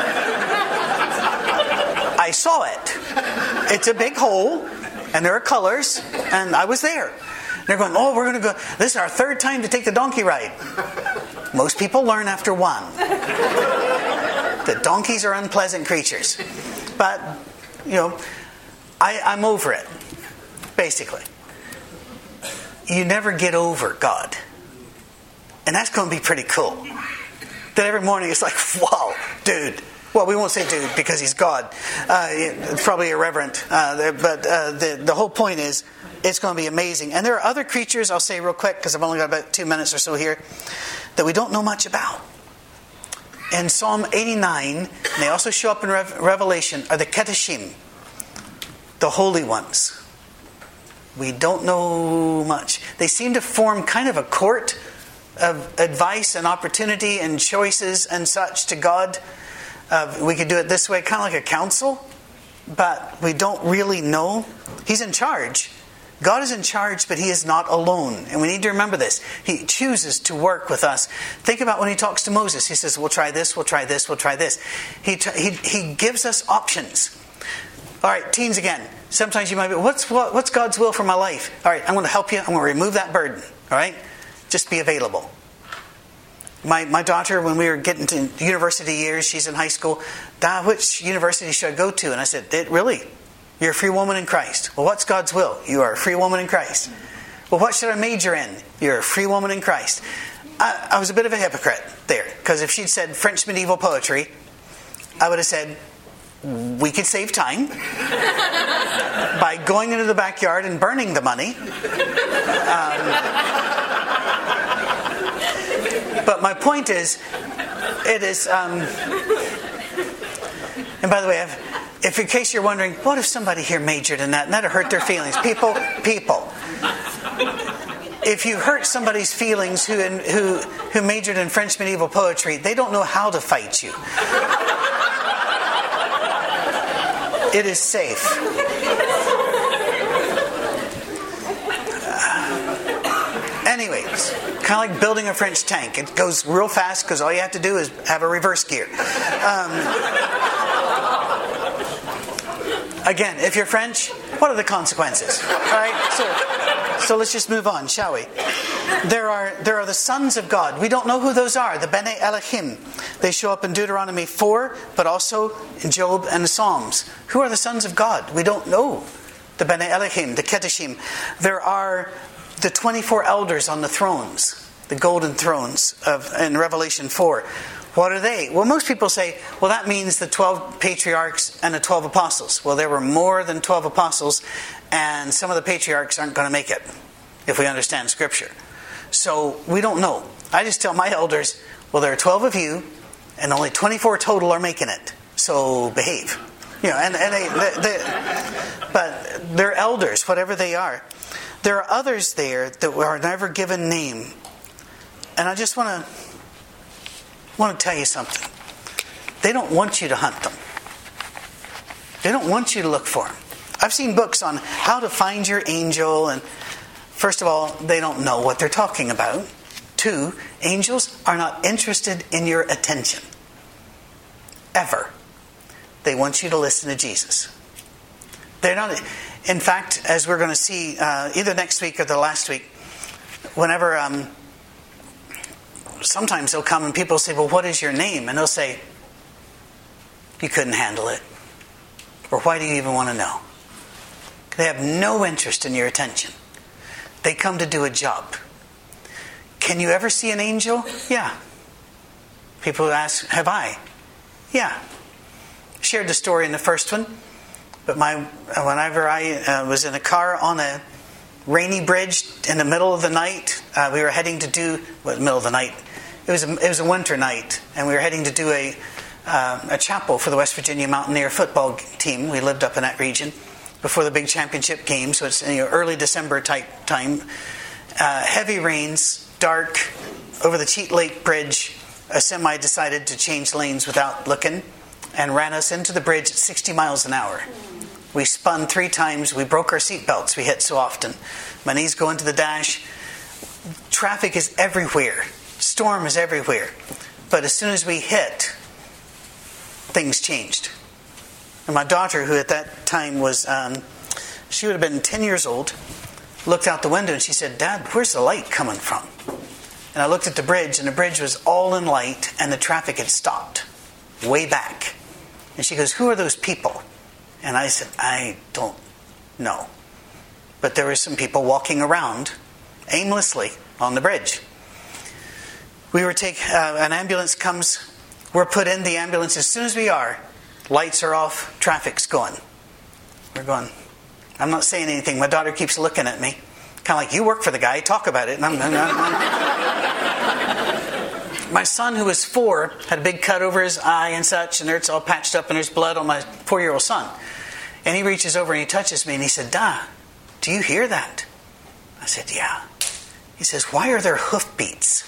I saw it. It's a big hole. And there are colors. And I was there. They're going, "Oh, we're going to go. This is our third time to take the donkey ride." Most people learn after one. That donkeys are unpleasant creatures. But, you know, I, I'm over it, basically. You never get over God. And that's going to be pretty cool. That every morning it's like, wow, dude. Well, we won't say dude because he's God. Uh, it's probably irreverent. Uh, but uh, the, the whole point is, it's going to be amazing. And there are other creatures, I'll say real quick, because I've only got about two minutes or so here, that we don't know much about. In Psalm eighty-nine, and they also show up in Re- Revelation, are the Ketishim, the holy ones. We don't know much. They seem to form kind of a court of advice and opportunity and choices and such to God. Uh, we could do it this way, kind of like a council, but we don't really know. He's in charge. God is in charge, but he is not alone. And we need to remember this. He chooses to work with us. Think about when he talks to Moses. He says, we'll try this, we'll try this, we'll try this. He, he, he gives us options. All right, teens again. Sometimes you might be, what's, what, what's God's will for my life? All right, I'm going to help you. I'm going to remove that burden. All right? Just be available. My my daughter, when we were getting to university years, she's in high school. Dad, which university should I go to? And I said, really? You're a free woman in Christ. Well, what's God's will? You are a free woman in Christ. Well, what should I major in? You're a free woman in Christ. I, I was a bit of a hypocrite there. Because if she'd said French medieval poetry, I would have said, we could save time by going into the backyard and burning the money. Um, but my point is, it is... Um, and by the way, I've... if in case you're wondering, what if somebody here majored in that and that'd hurt their feelings? People, people. If you hurt somebody's feelings who, who, who majored in French medieval poetry, they don't know how to fight you. It is safe. Uh, anyways, kind of like building a French tank. It goes real fast because all you have to do is have a reverse gear. Um, again, if you're French, what are the consequences? All right, so, so let's just move on, shall we? There are there are the sons of God. We don't know who those are. The Bene Elohim. They show up in Deuteronomy four, but also in Job and the Psalms. Who are the sons of God? We don't know. The Bene Elohim, the Ketishim. There are the twenty-four elders on the thrones, the golden thrones of in Revelation four. What are they? Well, most people say, well, that means the twelve patriarchs and the twelve apostles. Well, there were more than twelve apostles, and some of the patriarchs aren't going to make it, if we understand Scripture. So we don't know. I just tell my elders, well, there are twelve of you, and only twenty-four total are making it. So behave. You know, and, and they, they, they, but they're elders, whatever they are. There are others there that are never given name. And I just want to want to tell you something. They don't want you to hunt them. They don't want you to look for them. I've seen books on how to find your angel, and first of all, they don't know what they're talking about. Two, angels are not interested in your attention. Ever. They want you to listen to Jesus. They're not. In fact, as we're going to see uh, either next week or the last week, whenever um, sometimes they'll come and people say, well, what is your name? And they'll say, you couldn't handle it. Or why do you even want to know? They have no interest in your attention. They come to do a job. Can you ever see an angel? Yeah. People ask, have I? Yeah. Shared the story in the first one. But my whenever I uh, was in a car on a rainy bridge in the middle of the night, uh, we were heading to do, well, middle of the night. It was a, it was a winter night, and we were heading to do a uh, a chapel for the West Virginia Mountaineer football team. We lived up in that region before the big championship game, so it's, you know, early December type time. Uh, heavy rains, dark, over the Cheat Lake Bridge. A semi decided to change lanes without looking and ran us into the bridge at sixty miles an hour. We spun three times. We broke our seatbelts. We hit so often. My knees go into the dash. Traffic is everywhere. Storm is everywhere. But as soon as we hit, things changed. And my daughter, who at that time was, um, she would have been ten years old, looked out the window and she said, Dad, where's the light coming from? And I looked at the bridge, and the bridge was all in light, and the traffic had stopped way back. And she goes, who are those people? And I said, I don't know. But there were some people walking around aimlessly on the bridge. We were take uh, an ambulance comes. We're put in the ambulance as soon as we are. Lights are off. Traffic's going. We're going. I'm not saying anything. My daughter keeps looking at me, kind of like, you work for the guy. Talk about it. And I'm, I'm, I'm, my son, who was four, had a big cut over his eye and such, and it's all patched up, and there's blood on my four-year-old son. And he reaches over and he touches me, and he said, Da, do you hear that? I said, yeah. He says, why are there hoofbeats?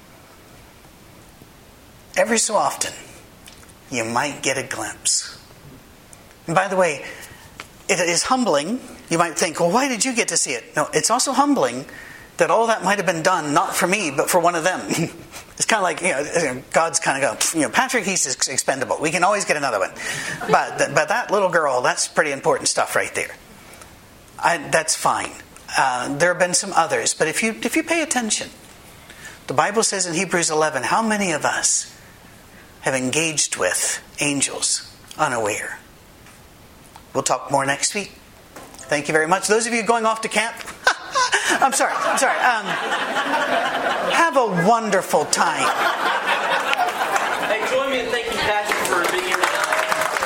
Every so often, you might get a glimpse. And by the way, it is humbling. You might think, well, why did you get to see it? No, it's also humbling that all that might have been done, not for me, but for one of them. It's kind of like, you know, God's kind of going, you know, Patrick, he's expendable. We can always get another one. But but that little girl, that's pretty important stuff right there. I, that's fine. Uh, there have been some others, but if you if you pay attention, the Bible says in Hebrews eleven, how many of us have engaged with angels unaware? We'll talk more next week. Thank you very much. Those of you going off to camp, I'm sorry, I'm sorry. Um, have a wonderful time.